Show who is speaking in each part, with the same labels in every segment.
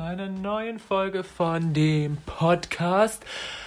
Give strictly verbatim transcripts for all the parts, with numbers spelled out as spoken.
Speaker 1: einer neuen Folge von dem Podcast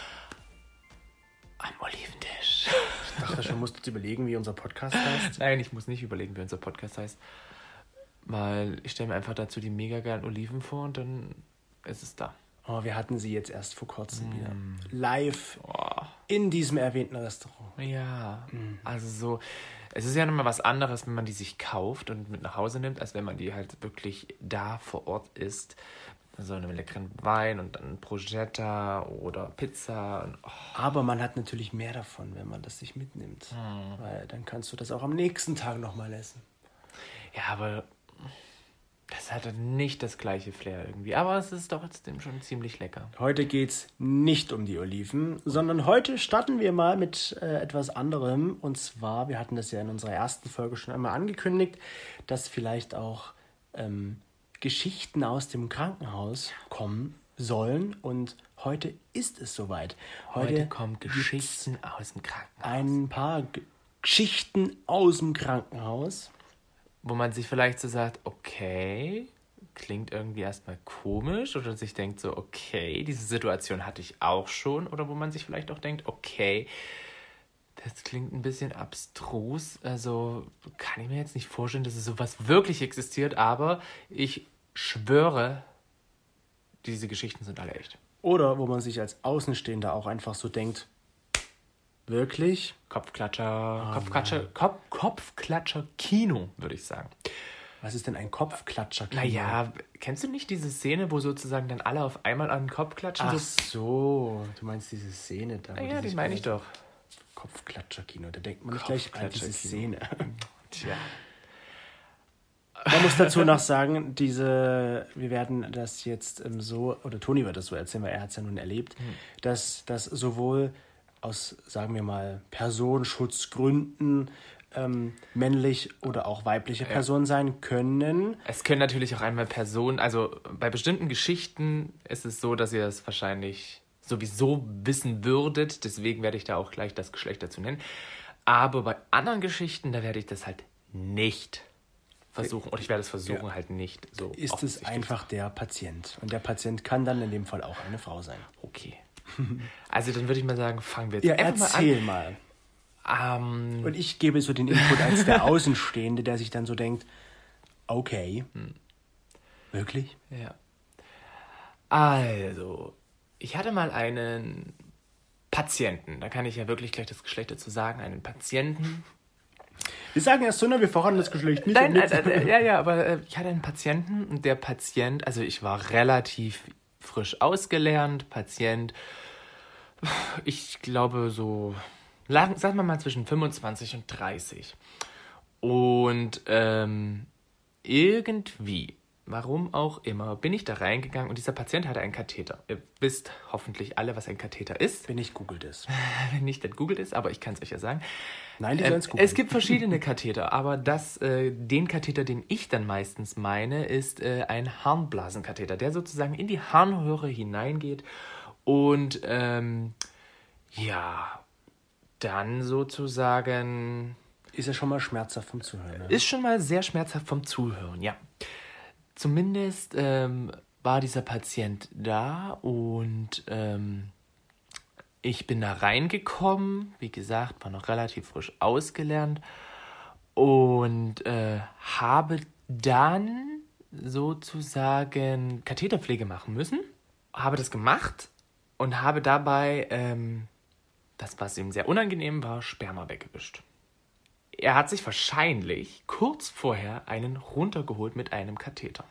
Speaker 1: am Oliventisch.
Speaker 2: Ich dachte schon, musst du überlegen, wie unser Podcast heißt.
Speaker 1: Nein, ich muss nicht überlegen, wie unser Podcast heißt. Weil ich stelle mir einfach dazu die mega geilen Oliven vor und dann ist es da.
Speaker 2: Oh, wir hatten sie jetzt erst vor kurzem
Speaker 1: Mm.
Speaker 2: wieder. Live
Speaker 1: Oh.
Speaker 2: in diesem erwähnten Restaurant.
Speaker 1: Ja,
Speaker 2: Mm.
Speaker 1: also so, es ist ja nochmal was anderes, wenn man die sich kauft und mit nach Hause nimmt, als wenn man die halt wirklich da vor Ort isst. So einen leckeren Wein und dann Prosciutto oder Pizza. Und, oh.
Speaker 2: Aber man hat natürlich mehr davon, wenn man das sich mitnimmt.
Speaker 1: Hm.
Speaker 2: Weil dann kannst du das auch am nächsten Tag nochmal essen.
Speaker 1: Ja, aber das hat dann nicht das gleiche Flair irgendwie. Aber es ist trotzdem schon ziemlich lecker.
Speaker 2: Heute geht's nicht um die Oliven, sondern heute starten wir mal mit äh, etwas anderem. Und zwar, wir hatten das ja in unserer ersten Folge schon einmal angekündigt, dass vielleicht auch ähm, Geschichten aus dem Krankenhaus kommen sollen. Und heute ist es soweit.
Speaker 1: Heute,
Speaker 2: Heute
Speaker 1: kommen Geschichten aus dem Krankenhaus.
Speaker 2: ein paar G- Geschichten aus dem Krankenhaus.
Speaker 1: Wo man sich vielleicht so sagt, okay, klingt irgendwie erstmal komisch. Oder sich denkt so, okay, diese Situation hatte ich auch schon. Oder wo man sich vielleicht auch denkt, okay, das klingt ein bisschen abstrus. Also kann ich mir jetzt nicht vorstellen, dass es sowas wirklich existiert. Aber ich schwöre, diese Geschichten sind alle echt.
Speaker 2: Oder wo man sich als Außenstehender auch einfach so denkt, wirklich?
Speaker 1: Kopfklatscher, Kopfklatscher, Kopf, Kopfklatscher Kino, würde ich sagen.
Speaker 2: Was ist denn ein Kopfklatscher?
Speaker 1: Naja, kennst du nicht diese Szene, wo sozusagen dann alle auf einmal an den Kopf klatschen?
Speaker 2: Ach
Speaker 1: So-
Speaker 2: so, du meinst diese Szene da. wo
Speaker 1: ja, die
Speaker 2: sich
Speaker 1: meine ich
Speaker 2: alle-
Speaker 1: doch.
Speaker 2: Kopfklatscher-Kino, da denkt man nicht gleich an diese
Speaker 1: Kopfklatscher-Kino.
Speaker 2: Szene.
Speaker 1: Tja.
Speaker 2: Man muss dazu noch sagen, diese, wir werden das jetzt ähm, so, oder Toni wird das so erzählen, weil er hat es ja nun erlebt,
Speaker 1: Hm.
Speaker 2: dass das sowohl aus, sagen wir mal, Personenschutzgründen ähm, männlich oder auch weibliche Personen sein können.
Speaker 1: Es können natürlich auch einmal Personen, also bei bestimmten Geschichten ist es so, dass ihr es wahrscheinlich sowieso wissen würdet, deswegen werde ich da auch gleich das Geschlecht dazu nennen. Aber bei anderen Geschichten, da werde ich das halt nicht versuchen, oder ich werde es versuchen
Speaker 2: Ja.
Speaker 1: halt nicht so
Speaker 2: Ist es
Speaker 1: offensichtlich
Speaker 2: einfach
Speaker 1: zu
Speaker 2: der Patient. Und der Patient kann dann in dem Fall auch eine Frau sein.
Speaker 1: Okay. Also dann würde ich mal sagen, fangen wir jetzt
Speaker 2: Ja,
Speaker 1: einfach
Speaker 2: erzähl
Speaker 1: mal
Speaker 2: mal.
Speaker 1: an. Ähm,
Speaker 2: Und ich gebe so den Input als der Außenstehende, der sich dann so denkt, okay,
Speaker 1: Hm.
Speaker 2: wirklich?
Speaker 1: ja. Also, ich hatte mal einen Patienten, da kann ich ja wirklich gleich das Geschlecht dazu sagen, einen Patienten.
Speaker 2: Wir sagen erst so, na, wir verraten das Geschlecht nicht.
Speaker 1: Nein,
Speaker 2: und nicht.
Speaker 1: äh, äh, ja, ja, aber äh, ich hatte einen Patienten und der Patient, also ich war relativ frisch ausgelernt, Patient, ich glaube so, lang- sagen wir mal zwischen fünfundzwanzig und dreißig. Und ähm, irgendwie, warum auch immer, bin ich da reingegangen und dieser Patient hatte einen Katheter. Ihr wisst hoffentlich alle, was ein Katheter ist.
Speaker 2: Wenn ich googelt es.
Speaker 1: Wenn nicht, dann googelt es, aber ich kann es euch ja sagen.
Speaker 2: Nein, die
Speaker 1: Ähm,
Speaker 2: sollen es googeln.
Speaker 1: es gibt verschiedene Katheter, aber das, äh, den Katheter, den ich dann meistens meine, ist äh, ein Harnblasenkatheter, der sozusagen in die Harnröhre hineingeht und ähm, ja, dann sozusagen
Speaker 2: Ist ja schon mal schmerzhaft vom Zuhören. Ne?
Speaker 1: ist schon mal sehr schmerzhaft vom Zuhören, ja. Zumindest ähm, war dieser Patient da und ähm, ich bin da reingekommen, wie gesagt, war noch relativ frisch ausgelernt und äh, habe dann sozusagen Katheterpflege machen müssen. Habe das gemacht und habe dabei, ähm, das was ihm sehr unangenehm war, Sperma weggewischt. Er hat sich wahrscheinlich kurz vorher einen runtergeholt mit einem Katheter.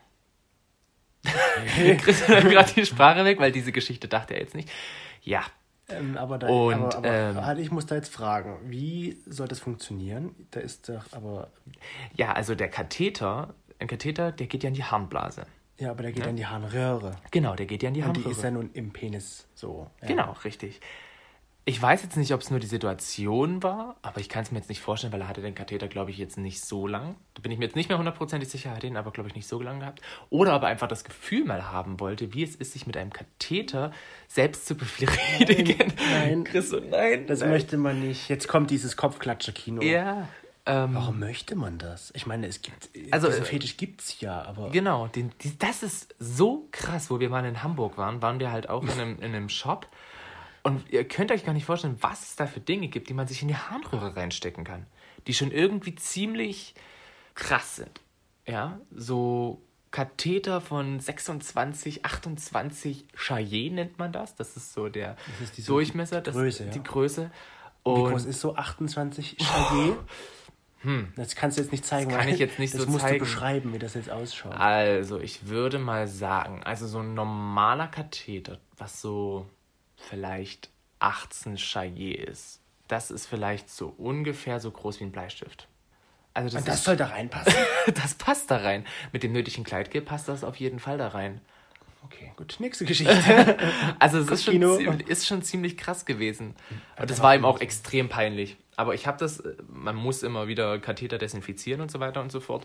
Speaker 1: Chris hat gerade die Sprache weg, weil diese Geschichte dachte er jetzt nicht. Ja,
Speaker 2: Ähm, aber da,
Speaker 1: Und,
Speaker 2: aber, aber
Speaker 1: ähm,
Speaker 2: halt, ich muss da jetzt fragen, wie soll das funktionieren? Da ist doch, aber,
Speaker 1: ja, also der Katheter, ein Katheter, der geht ja in die Harnblase.
Speaker 2: ja, aber der geht in die Harnröhre.
Speaker 1: Genau, der geht ja in die
Speaker 2: Und die
Speaker 1: Harnröhre.
Speaker 2: ist ja nun im Penis so. Ja.
Speaker 1: Genau, richtig. Ich weiß jetzt nicht, ob es nur die Situation war, aber ich kann es mir jetzt nicht vorstellen, weil er hatte den Katheter, glaube ich, jetzt nicht so lang. Da bin ich mir jetzt nicht mehr hundertprozentig sicher, er hat den aber, glaube ich, nicht so lang gehabt. Oder aber einfach das Gefühl mal haben wollte, wie es ist, sich mit einem Katheter selbst zu befriedigen.
Speaker 2: Nein,
Speaker 1: Chris, so, nein.
Speaker 2: das
Speaker 1: nein.
Speaker 2: möchte man nicht. Jetzt kommt dieses Kopfklatscher-Kino.
Speaker 1: Ja, Ähm,
Speaker 2: Warum möchte man das? Ich meine, es gibt,
Speaker 1: Also,
Speaker 2: diesen
Speaker 1: äh,
Speaker 2: Fetisch gibt's ja, aber...
Speaker 1: Genau, den, die, das ist so krass, wo wir mal in Hamburg waren, waren wir halt auch in einem, in einem Shop und ihr könnt euch gar nicht vorstellen, was es da für Dinge gibt, die man sich in die Harnröhre reinstecken kann, die schon irgendwie ziemlich krass sind. Ja, so Katheter von sechsundzwanzig, achtundzwanzig Charrier nennt man das, das ist so der
Speaker 2: Das ist diese
Speaker 1: Durchmesser, das,
Speaker 2: Größe, ja.
Speaker 1: die Größe.
Speaker 2: Wie
Speaker 1: Und
Speaker 2: groß ist so achtundzwanzig Charrier? Hm. Das kannst du jetzt nicht zeigen,
Speaker 1: Das kann
Speaker 2: weil
Speaker 1: ich jetzt nicht
Speaker 2: das
Speaker 1: so
Speaker 2: musst
Speaker 1: zeigen.
Speaker 2: du beschreiben, wie das jetzt ausschaut.
Speaker 1: Also, ich würde mal sagen, also so ein normaler Katheter, was so vielleicht achtzehn Charrier ist, das ist vielleicht so ungefähr so groß wie ein Bleistift. Also das,
Speaker 2: Und das
Speaker 1: ist,
Speaker 2: soll da reinpassen?
Speaker 1: das passt da rein. Mit dem nötigen Kleidgel passt das auf jeden Fall da rein.
Speaker 2: Okay, gut, nächste Geschichte.
Speaker 1: Also es ist schon,
Speaker 2: Kino.
Speaker 1: ziemlich, ist schon ziemlich krass gewesen. Und das war ihm auch extrem peinlich. Aber ich habe das, man muss immer wieder Katheter desinfizieren und so weiter und so fort.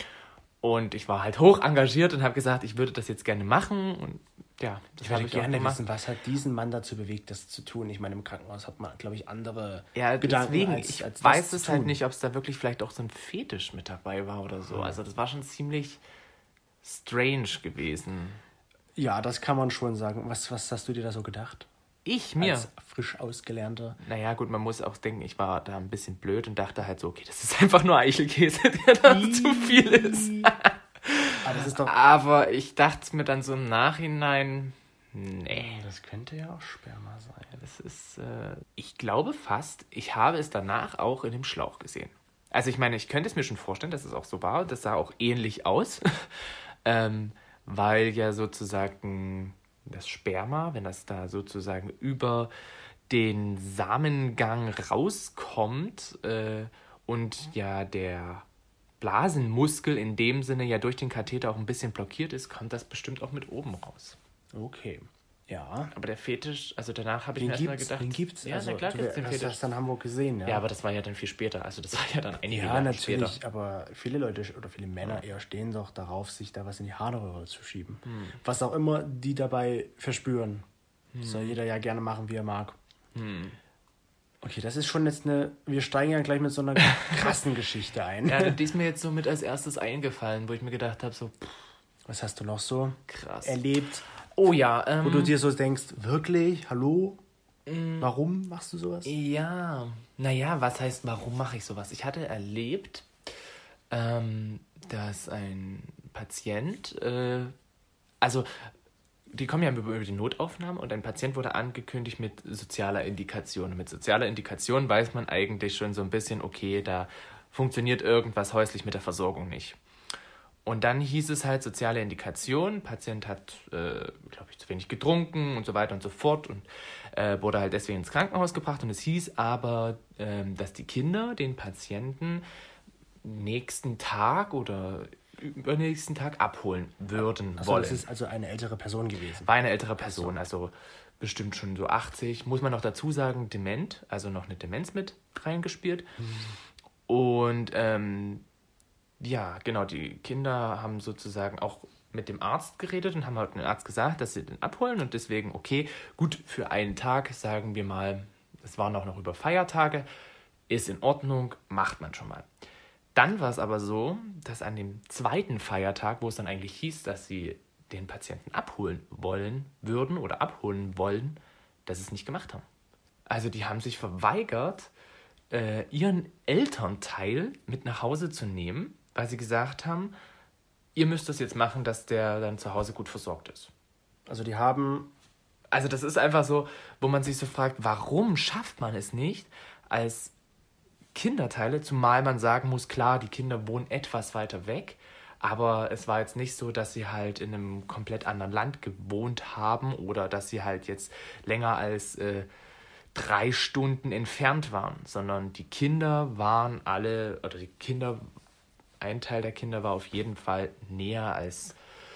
Speaker 1: Und ich war halt hoch engagiert und habe gesagt, ich würde das jetzt gerne machen. Und ja, das
Speaker 2: Ich würde
Speaker 1: habe ich
Speaker 2: gerne
Speaker 1: auch gemacht.
Speaker 2: wissen, was hat diesen Mann dazu bewegt, das zu tun. Ich meine, im Krankenhaus hat man, glaube ich, andere
Speaker 1: Ja,
Speaker 2: Gedanken
Speaker 1: deswegen,
Speaker 2: als,
Speaker 1: ich
Speaker 2: als
Speaker 1: weiß
Speaker 2: das
Speaker 1: es
Speaker 2: zu
Speaker 1: halt
Speaker 2: tun.
Speaker 1: nicht, ob es da wirklich vielleicht auch so ein Fetisch mit dabei war oder so. Also das war schon ziemlich strange gewesen.
Speaker 2: Ja, das kann man schon sagen. Was, was hast du dir da so gedacht?
Speaker 1: Ich mir?
Speaker 2: Als frisch ausgelernter.
Speaker 1: Naja, gut, man muss auch denken, ich war da ein bisschen blöd und dachte halt so, okay, das ist einfach nur Eichelkäse, der da zu viel ist.
Speaker 2: Aber das ist doch...
Speaker 1: Aber ich dachte mir dann so im Nachhinein, nee,
Speaker 2: Das könnte ja auch Sperma sein.
Speaker 1: das ist, äh, ich glaube fast, ich habe es danach auch in dem Schlauch gesehen. Also ich meine, ich könnte es mir schon vorstellen, dass es auch so war, das sah auch ähnlich aus, ähm, weil ja sozusagen das Sperma, wenn das da sozusagen über den Samengang rauskommt äh, und ja der Blasenmuskel in dem Sinne ja durch den Katheter auch ein bisschen blockiert ist, kommt das bestimmt auch mit oben raus.
Speaker 2: Okay. Ja.
Speaker 1: Aber der Fetisch, also danach habe ich
Speaker 2: Den
Speaker 1: mir erstmal
Speaker 2: gibt's,
Speaker 1: gedacht...
Speaker 2: den gibt's.
Speaker 1: Ja,
Speaker 2: also,
Speaker 1: na klar
Speaker 2: du
Speaker 1: gibt's den
Speaker 2: hast
Speaker 1: Fetisch.
Speaker 2: das in Hamburg gesehen, ja.
Speaker 1: Ja, aber das war ja dann viel später. Also das war ja dann einige
Speaker 2: Ja,
Speaker 1: Jahre
Speaker 2: natürlich,
Speaker 1: später.
Speaker 2: aber viele Leute oder viele Männer eher stehen doch darauf, sich da was in die Harnröhre zu schieben.
Speaker 1: Hm.
Speaker 2: Was auch immer die dabei verspüren. Soll jeder ja gerne machen, wie er mag.
Speaker 1: Hm.
Speaker 2: Okay, das ist schon jetzt eine... Wir steigen ja gleich mit so einer krassen Geschichte ein.
Speaker 1: Ja, die ist mir jetzt so mit als erstes eingefallen, wo ich mir gedacht habe, so pff,
Speaker 2: Was hast du noch so
Speaker 1: krass.
Speaker 2: erlebt,
Speaker 1: Oh ja, ähm...
Speaker 2: wo du dir so denkst, wirklich, hallo?
Speaker 1: Mm.
Speaker 2: Warum machst du sowas?
Speaker 1: Ja, naja, was heißt, warum mache ich sowas? Ich hatte erlebt, ähm, dass ein Patient, äh, also die kommen ja über die Notaufnahme und ein Patient wurde angekündigt mit sozialer Indikation. Mit sozialer Indikation weiß man eigentlich schon so ein bisschen, okay, da funktioniert irgendwas häuslich mit der Versorgung nicht. Und dann hieß es halt soziale Indikation, Patient hat, äh, glaube ich, zu wenig getrunken und so weiter und so fort und äh, wurde halt deswegen ins Krankenhaus gebracht. Und es hieß aber, äh, dass die Kinder den Patienten nächsten Tag oder übernächsten Tag abholen würden
Speaker 2: Achso,
Speaker 1: wollen.
Speaker 2: das ist also eine ältere Person gewesen.
Speaker 1: War eine ältere Person, also bestimmt schon so achtzig. Muss man noch dazu sagen, dement, also noch eine Demenz mit reingespielt. Mhm. Und ähm, ja, genau, die Kinder haben sozusagen auch mit dem Arzt geredet und haben halt dem Arzt gesagt, dass sie den abholen und deswegen, okay, gut, für einen Tag, sagen wir mal, es waren auch noch über Feiertage, ist in Ordnung, macht man schon mal. Dann war es aber so, dass an dem zweiten Feiertag, wo es dann eigentlich hieß, dass sie den Patienten abholen wollen würden oder abholen wollen, dass sie es nicht gemacht haben. Also die haben sich verweigert, äh, ihren Elternteil mit nach Hause zu nehmen, weil sie gesagt haben, ihr müsst das jetzt machen, dass der dann zu Hause gut versorgt ist.
Speaker 2: Also die haben...
Speaker 1: Also das ist einfach so, wo man sich so fragt, warum schafft man es nicht, als Kinderteile, zumal man sagen muss, klar, die Kinder wohnen etwas weiter weg, aber es war jetzt nicht so, dass sie halt in einem komplett anderen Land gewohnt haben oder dass sie halt jetzt länger als äh, drei Stunden entfernt waren, sondern die Kinder waren alle, oder die Kinder, ein Teil der Kinder war auf jeden Fall näher als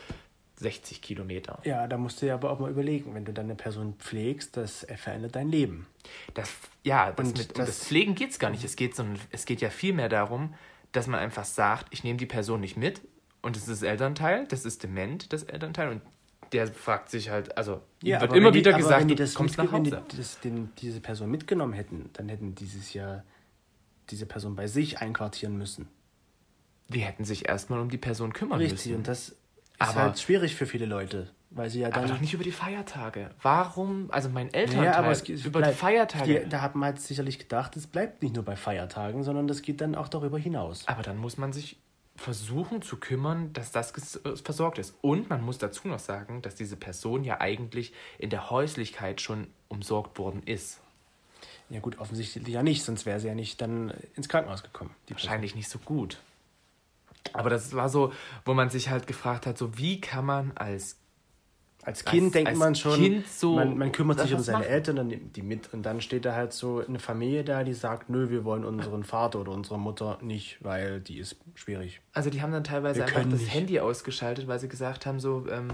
Speaker 1: sechzig Kilometer.
Speaker 2: Ja, da musst du ja aber auch mal überlegen, wenn du dann eine Person pflegst, das verändert dein Leben.
Speaker 1: Das, ja, das
Speaker 2: Und
Speaker 1: mit, um
Speaker 2: das-
Speaker 1: das Pflegen geht es gar nicht. Es geht, so, es geht ja viel mehr darum, dass man einfach sagt, ich nehme die Person nicht mit und das ist das Elternteil, das ist dement, das Elternteil und der fragt sich halt, also ihm wird
Speaker 2: aber
Speaker 1: immer
Speaker 2: wenn die-
Speaker 1: wieder
Speaker 2: aber
Speaker 1: gesagt,
Speaker 2: wenn die
Speaker 1: du
Speaker 2: das
Speaker 1: kommst
Speaker 2: mitge-
Speaker 1: nach Hause.
Speaker 2: Wenn die das, den, diese Person mitgenommen hätten, dann hätten dieses Jahr diese Person bei sich einquartieren müssen.
Speaker 1: Die hätten sich erstmal um die Person kümmern
Speaker 2: Richtig,
Speaker 1: müssen.
Speaker 2: und das ist
Speaker 1: Aber-
Speaker 2: halt schwierig für viele Leute, weil sie ja dann...
Speaker 1: Aber doch nicht über die Feiertage. Warum? Also mein Elternteil
Speaker 2: Ja, aber es, es
Speaker 1: über
Speaker 2: bleibt,
Speaker 1: die Feiertage.
Speaker 2: Die, da hat man halt sicherlich gedacht, es bleibt nicht nur bei Feiertagen, sondern das geht dann auch darüber hinaus.
Speaker 1: Aber dann muss man sich versuchen zu kümmern, dass das ges- äh, versorgt ist. Und man muss dazu noch sagen, dass diese Person ja eigentlich in der Häuslichkeit schon umsorgt worden ist.
Speaker 2: Ja gut, offensichtlich ja nicht, sonst wäre sie ja nicht dann ins Krankenhaus gekommen. Die Person.
Speaker 1: Wahrscheinlich nicht so gut. Aber das war so, wo man sich halt gefragt hat, so wie kann man als
Speaker 2: Als Kind
Speaker 1: als-
Speaker 2: denkt
Speaker 1: als
Speaker 2: man schon,
Speaker 1: Kind so
Speaker 2: man, man kümmert sich um
Speaker 1: was
Speaker 2: seine
Speaker 1: machen.
Speaker 2: Eltern, dann nimmt die mit und dann steht da halt so eine Familie da, die sagt, nö, wir wollen unseren Vater oder unsere Mutter nicht, weil die ist schwierig.
Speaker 1: Also die haben dann teilweise
Speaker 2: Wir
Speaker 1: einfach
Speaker 2: können
Speaker 1: das
Speaker 2: nicht.
Speaker 1: Handy ausgeschaltet, weil sie gesagt haben, so, ähm,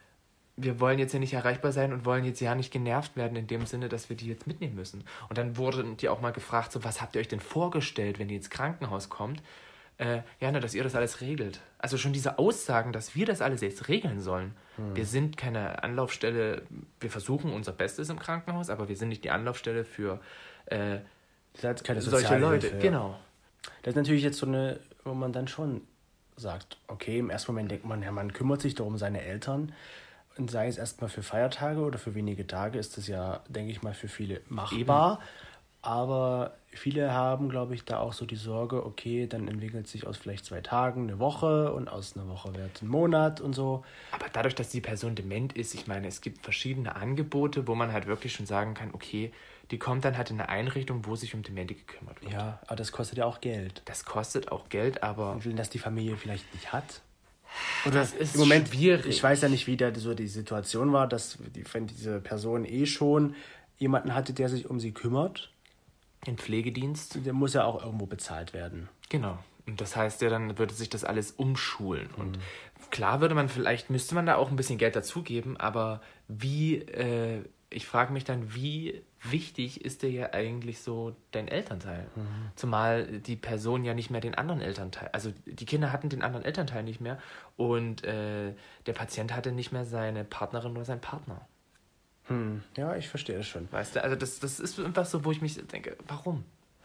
Speaker 1: wir wollen jetzt ja nicht erreichbar sein und wollen jetzt ja nicht genervt werden in dem Sinne, dass wir die jetzt mitnehmen müssen. Und dann wurden die auch mal gefragt, so, was habt ihr euch denn vorgestellt, wenn ihr ins Krankenhaus kommt? Äh, ja, na, dass ihr das alles regelt. Also schon diese Aussagen, dass wir das alles jetzt regeln sollen.
Speaker 2: Hm.
Speaker 1: Wir sind keine Anlaufstelle, wir versuchen unser Bestes im Krankenhaus, aber wir sind nicht die Anlaufstelle für äh,
Speaker 2: Das ist halt keine
Speaker 1: solche
Speaker 2: Sozialhilfe,
Speaker 1: Leute.
Speaker 2: ja.
Speaker 1: Genau.
Speaker 2: Das ist natürlich jetzt so eine, wo man dann schon sagt, okay, im ersten Moment denkt man, ja, man kümmert sich darum seine Eltern. Und sei es erstmal für Feiertage oder für wenige Tage, ist das ja, denke ich mal, für viele machbar. Aber viele haben, glaube ich, da auch so die Sorge, okay, dann entwickelt sich aus vielleicht zwei Tagen eine Woche und aus einer Woche wird ein Monat und so.
Speaker 1: Aber dadurch, dass die Person dement ist, ich meine, es gibt verschiedene Angebote, wo man halt wirklich schon sagen kann, okay, die kommt dann halt in eine Einrichtung, wo sich um Demente gekümmert wird.
Speaker 2: Ja, aber das kostet ja auch Geld.
Speaker 1: Das kostet auch Geld, aber
Speaker 2: Und wenn das die Familie vielleicht nicht hat. Oder
Speaker 1: Das ist
Speaker 2: im Moment,
Speaker 1: schwierig.
Speaker 2: ich weiß ja nicht, wie da so die Situation war, dass die, wenn diese Person eh schon jemanden hatte, der sich um sie kümmert,
Speaker 1: ein Pflegedienst,
Speaker 2: der muss ja auch irgendwo bezahlt werden.
Speaker 1: genau. Und das heißt ja, dann würde sich das alles umschulen. Und klar würde man vielleicht, müsste man da auch ein bisschen Geld dazugeben, aber wie, äh, ich frage mich dann, wie wichtig ist dir ja eigentlich so dein Elternteil? Zumal die Person ja nicht mehr den anderen Elternteil, also die Kinder hatten den anderen Elternteil nicht mehr und äh, der Patient hatte nicht mehr seine Partnerin oder seinen Partner.
Speaker 2: Hm. Ja, ich verstehe das schon.
Speaker 1: Weißt du, also das, das ist einfach so, wo ich mich denke, warum?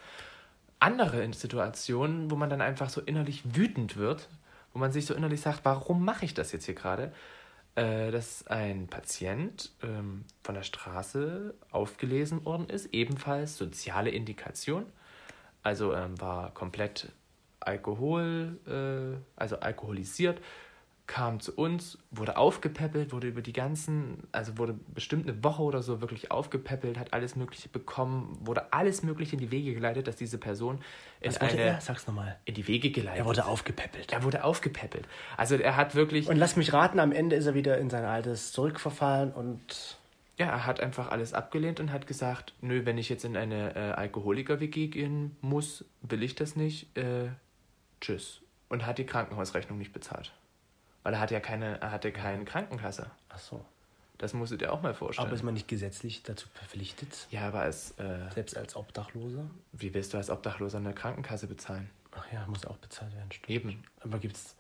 Speaker 1: Andere Situationen, wo man dann einfach so innerlich wütend wird, wo man sich so innerlich sagt, warum mache ich das jetzt hier gerade? Äh, dass ein Patient ähm, von der Straße aufgelesen worden ist, ebenfalls soziale Indikation, also ähm, war komplett Alkohol, äh, also alkoholisiert, kam zu uns, wurde aufgepäppelt, wurde über die ganzen, also wurde bestimmt eine Woche oder so wirklich aufgepäppelt, hat alles Mögliche bekommen, wurde alles Mögliche in die Wege geleitet, dass diese Person in
Speaker 2: Was wollte
Speaker 1: eine,
Speaker 2: er? Sag's nochmal.
Speaker 1: in die Wege geleitet.
Speaker 2: Er wurde aufgepäppelt.
Speaker 1: Er wurde aufgepäppelt. Also er hat wirklich,
Speaker 2: Und lass mich raten, am Ende ist er wieder in sein altes zurückverfallen und...
Speaker 1: ja, er hat einfach alles abgelehnt und hat gesagt, nö, wenn ich jetzt in eine äh, Alkoholiker-W G gehen muss, will ich das nicht, äh, tschüss. Und hat die Krankenhausrechnung nicht bezahlt. Weil er hatte ja keine, er hatte keine Krankenkasse.
Speaker 2: Ach so.
Speaker 1: Das musst du dir auch mal vorstellen.
Speaker 2: Aber ist man nicht gesetzlich dazu verpflichtet,
Speaker 1: Ja, aber als, äh,
Speaker 2: selbst als Obdachloser?
Speaker 1: wie willst du als Obdachloser eine Krankenkasse bezahlen?
Speaker 2: Ach ja, muss auch bezahlt werden, stimmt.
Speaker 1: Eben.
Speaker 2: Aber gibt's...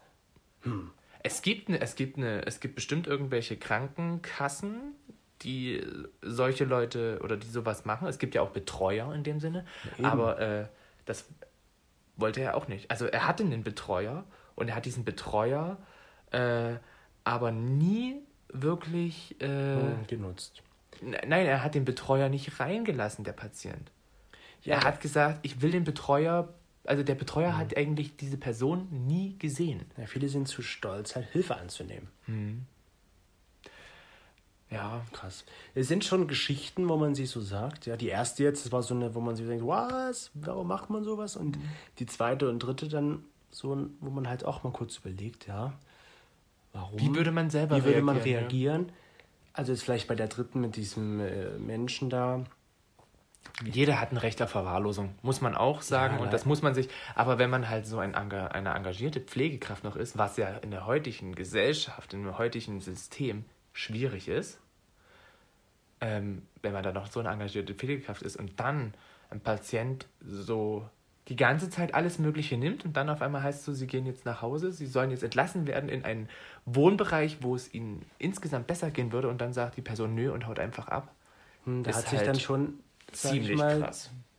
Speaker 1: Es gibt, eine, es, gibt eine, es gibt bestimmt irgendwelche Krankenkassen, die solche Leute oder die sowas machen. Es gibt ja auch Betreuer in dem Sinne.
Speaker 2: eben.
Speaker 1: Aber äh, das wollte er auch nicht. Also er hatte einen Betreuer und er hat diesen Betreuer äh, aber nie wirklich... Äh,
Speaker 2: Hm, genutzt.
Speaker 1: n- Nein, er hat den Betreuer nicht reingelassen, der Patient.
Speaker 2: Ja,
Speaker 1: Er hat gesagt, ich will den Betreuer... Also der Betreuer hat eigentlich diese Person nie gesehen.
Speaker 2: Ja, viele sind zu stolz, halt Hilfe anzunehmen.
Speaker 1: Ja,
Speaker 2: Krass. Es sind schon Geschichten, wo man sich so sagt. Ja, die erste jetzt, das war so eine, wo man sich denkt, was? Warum macht man sowas? Und die zweite und dritte dann so, wo man halt auch mal kurz überlegt, ja, warum?
Speaker 1: wie würde man selber
Speaker 2: Wie würde
Speaker 1: reagieren?
Speaker 2: man
Speaker 1: ne?
Speaker 2: reagieren? Also jetzt vielleicht bei der dritten mit diesem äh, Menschen da.
Speaker 1: Jeder hat ein Recht auf Verwahrlosung, muss man auch sagen.
Speaker 2: Ja,
Speaker 1: und das muss man sich. Aber wenn man halt so ein, enga- eine engagierte Pflegekraft noch ist, was ja in der heutigen Gesellschaft, in dem heutigen System schwierig ist, ähm, wenn man da noch so eine engagierte Pflegekraft ist und dann ein Patient so die ganze Zeit alles Mögliche nimmt und dann auf einmal heißt es so, sie gehen jetzt nach Hause, sie sollen jetzt entlassen werden in einen Wohnbereich, wo es ihnen insgesamt besser gehen würde und dann sagt die Person nö und haut einfach ab.
Speaker 2: Hm, da
Speaker 1: Ist
Speaker 2: hat sich
Speaker 1: halt
Speaker 2: dann schon sag ich
Speaker 1: ziemlich
Speaker 2: mal,
Speaker 1: krass.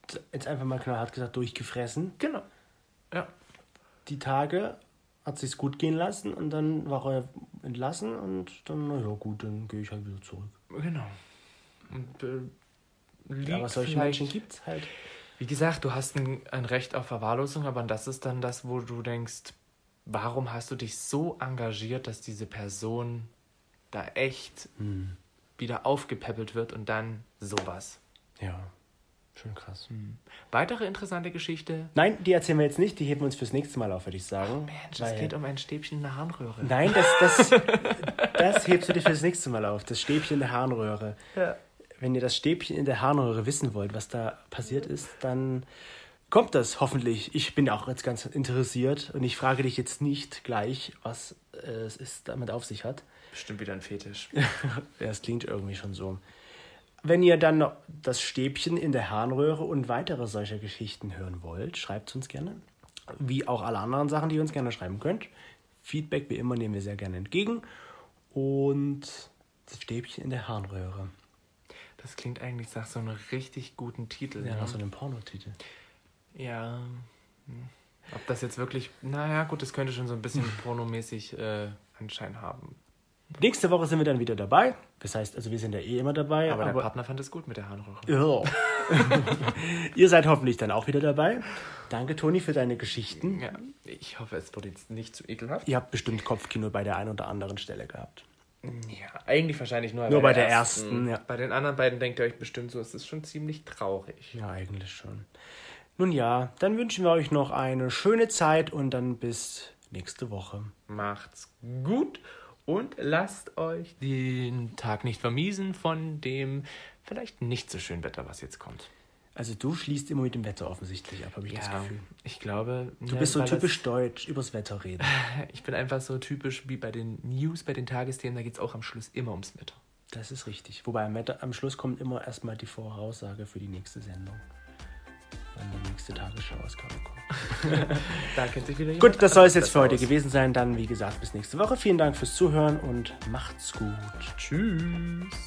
Speaker 2: jetzt einfach mal knallhart gesagt, durchgefressen.
Speaker 1: Genau. Ja.
Speaker 2: Die Tage hat sich's gut gehen lassen und dann war er entlassen und dann, na ja gut, dann gehe ich halt wieder zurück.
Speaker 1: Genau. Und, äh,
Speaker 2: ja, aber solche Menschen gibt's halt.
Speaker 1: Wie gesagt, du hast ein, ein Recht auf Verwahrlosung, aber das ist dann das, wo du denkst, warum hast du dich so engagiert, dass diese Person da echt hm. wieder aufgepäppelt wird und dann sowas.
Speaker 2: Ja, schon krass.
Speaker 1: Hm. Weitere interessante Geschichte?
Speaker 2: Nein, die erzählen wir jetzt nicht, die heben wir uns fürs nächste Mal auf, würde ich sagen.
Speaker 1: Oh Mensch, es geht um ein Stäbchen in der Harnröhre.
Speaker 2: Nein, das, das, das hebst du dir fürs nächste Mal auf, das Stäbchen in der Harnröhre.
Speaker 1: Ja.
Speaker 2: Wenn ihr das Stäbchen in der Harnröhre wissen wollt, was da passiert ist, dann kommt das hoffentlich. Ich bin auch jetzt ganz interessiert und ich frage dich jetzt nicht gleich, was äh, es ist, damit auf sich hat.
Speaker 1: Bestimmt wieder ein Fetisch.
Speaker 2: Ja, es klingt irgendwie schon so. Wenn ihr dann noch das Stäbchen in der Harnröhre und weitere solcher Geschichten hören wollt, schreibt es uns gerne. Wie auch alle anderen Sachen, die ihr uns gerne schreiben könnt. Feedback wie immer nehmen wir sehr gerne entgegen. Und das Stäbchen in der Harnröhre.
Speaker 1: Das klingt eigentlich nach so einem richtig guten Titel.
Speaker 2: Ja, nach so einem Pornotitel.
Speaker 1: Ja, ob das jetzt wirklich, naja gut, das könnte schon so ein bisschen pornomäßig äh, Anschein haben.
Speaker 2: Nächste Woche sind wir dann wieder dabei. Das heißt, also wir sind ja eh immer dabei.
Speaker 1: Aber,
Speaker 2: aber
Speaker 1: der Partner fand es gut mit der Harnröhre.
Speaker 2: Ja. Ihr seid hoffentlich dann auch wieder dabei. Danke, Toni, für deine Geschichten.
Speaker 1: Ja, ich hoffe, es wurde jetzt nicht zu ekelhaft.
Speaker 2: Ihr habt bestimmt Kopfkino bei der einen oder anderen Stelle gehabt.
Speaker 1: Ja, eigentlich wahrscheinlich nur,
Speaker 2: nur
Speaker 1: bei,
Speaker 2: bei
Speaker 1: der,
Speaker 2: der
Speaker 1: ersten.
Speaker 2: ersten. Ja.
Speaker 1: Bei den anderen beiden denkt ihr euch bestimmt so, es ist schon ziemlich traurig.
Speaker 2: Ja, eigentlich schon. Nun ja, dann wünschen wir euch noch eine schöne Zeit und dann bis nächste Woche.
Speaker 1: Macht's gut und lasst euch den Tag nicht vermiesen von dem vielleicht nicht so schönen Wetter, was jetzt kommt.
Speaker 2: Also du schließt immer mit dem Wetter offensichtlich ab, habe ich
Speaker 1: ja,
Speaker 2: das Gefühl.
Speaker 1: Ich glaube...
Speaker 2: Du bist so typisch deutsch, übers Wetter reden.
Speaker 1: Ich bin einfach so typisch wie bei den News, bei den Tagesthemen, da geht es auch am Schluss immer ums Wetter.
Speaker 2: Das ist richtig. Wobei am, Wetter, am Schluss kommt immer erstmal die Voraussage für die nächste Sendung. Wenn die nächste Tagesschau-Ausgabe kommt.
Speaker 1: Da kennt sich wieder jemand.
Speaker 2: Gut, das soll es jetzt für heute aus. gewesen sein. Dann, wie gesagt, bis nächste Woche. Vielen Dank fürs Zuhören und macht's gut.
Speaker 1: Tschüss.